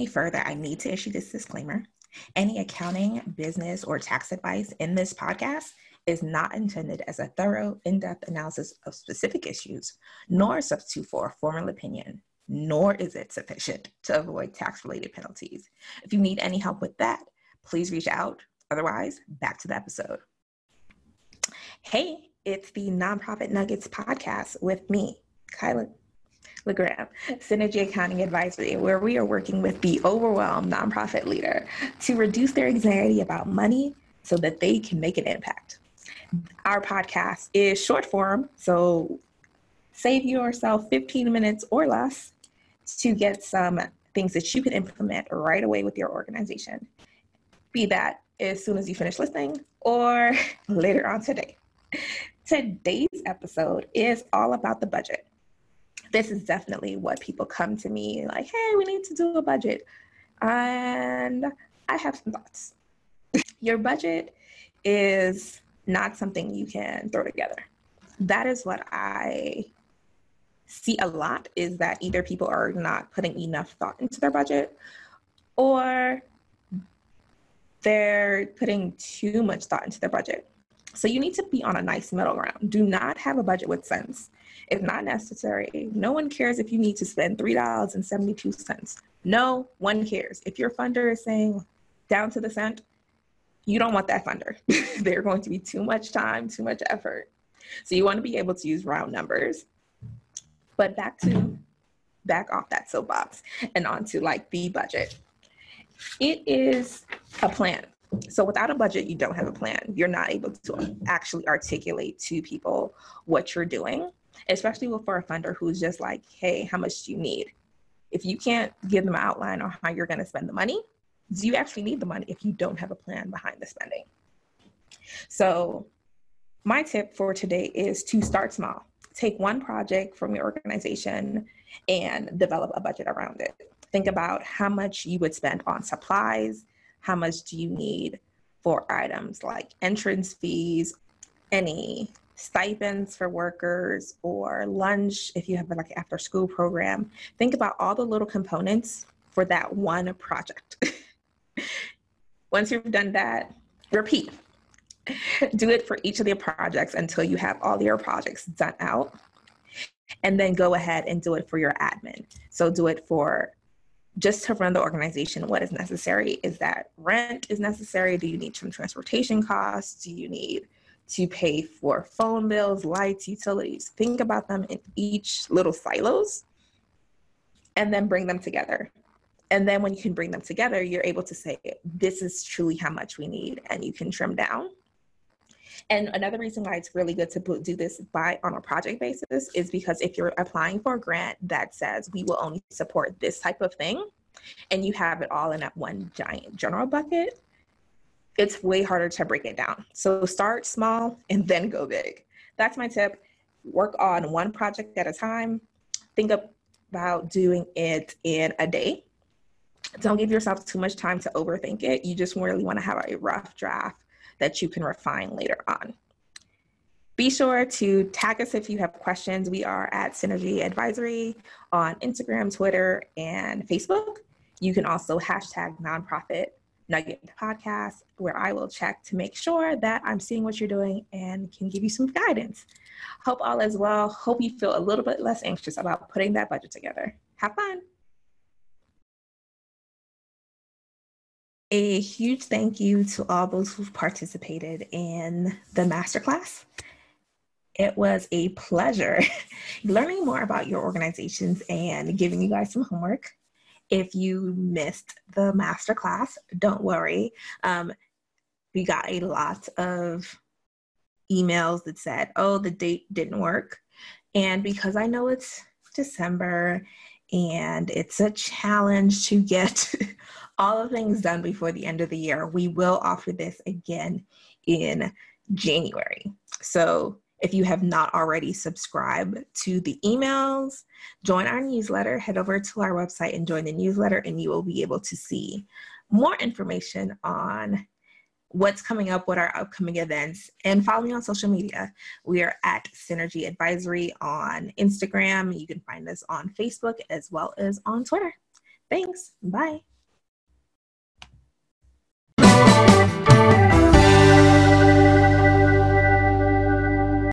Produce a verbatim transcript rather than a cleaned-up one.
any further, I need to issue this disclaimer. Any accounting, business, or tax advice in this podcast is not intended as a thorough, in-depth analysis of specific issues, nor a substitute for a formal opinion, nor is it sufficient to avoid tax-related penalties. If you need any help with that, please reach out. Otherwise, back to the episode. Hey, it's the Nonprofit Nuggets podcast with me, Kyla LeGrand, Synergy Accounting Advisory, where we are working with the overwhelmed nonprofit leader to reduce their anxiety about money so that they can make an impact. Our podcast is short form, so save yourself fifteen minutes or less to get some things that you can implement right away with your organization. Be that as soon as you finish listening or later on today. Today's episode is all about the budget. This is definitely what people come to me like, hey, we need to do a budget. And I have some thoughts. Your budget is not something you can throw together. That is what I see a lot, is that either people are not putting enough thought into their budget, or they're putting too much thought into their budget. So you need to be on a nice middle ground. Do not have a budget with sense. It's not necessary. No one cares if you need to spend three dollars and seventy-two cents. No one cares. If your funder is saying down to the cent, you don't want that funder. They're going to be too much time, too much effort. So you want to be able to use round numbers. But back to, back off that soapbox and onto like the budget. It is a plan. So without a budget, you don't have a plan. You're not able to actually articulate to people what you're doing, especially for a funder who's just like, hey, how much do you need? If you can't give them an outline on how you're going to spend the money, do you actually need the money if you don't have a plan behind the spending? So my tip for today is to start small. Take one project from your organization and develop a budget around it. Think about how much you would spend on supplies. How much do you need for items like entrance fees, any stipends for workers, or lunch if you have like an after school program? Think about all the little components for that one project. Once you've done that, repeat. Do it for each of your projects until you have all your projects done out. And then go ahead and do it for your admin. So do it for just to run the organization. What is necessary? Is that rent is necessary? Do you need some transportation costs? Do you need to pay for phone bills, lights, utilities? Think about them in each little silos and then bring them together. And then when you can bring them together, you're able to say, this is truly how much we need, and you can trim down. And another reason why it's really good to do this by on a project basis is because if you're applying for a grant that says we will only support this type of thing, and you have it all in that one giant general bucket, it's way harder to break it down. So start small and then go big. That's my tip. Work on one project at a time. Think about doing it in a day. Don't give yourself too much time to overthink it. You just really want to have a rough draft that you can refine later on. Be sure to tag us if you have questions. We are at Synergy Advisory on Instagram, Twitter, and Facebook. You can also hashtag Nonprofit Nugget Podcast, where I will check to make sure that I'm seeing what you're doing and can give you some guidance. Hope all is well. Hope you feel a little bit less anxious about putting that budget together. Have fun. A huge thank you to all those who've participated in the masterclass. It was a pleasure learning more about your organizations and giving you guys some homework. If you missed the masterclass, don't worry. Um, we got a lot of emails that said, oh, the date didn't work. And because I know it's December and it's a challenge to get all the things done before the end of the year, we will offer this again in January. So if you have not already subscribed to the emails, join our newsletter, head over to our website and join the newsletter, and you will be able to see more information on what's coming up, what our upcoming events, and follow me on social media. We are at Synergy Advisory on Instagram. You can find us on Facebook as well as on Twitter. Thanks. Bye.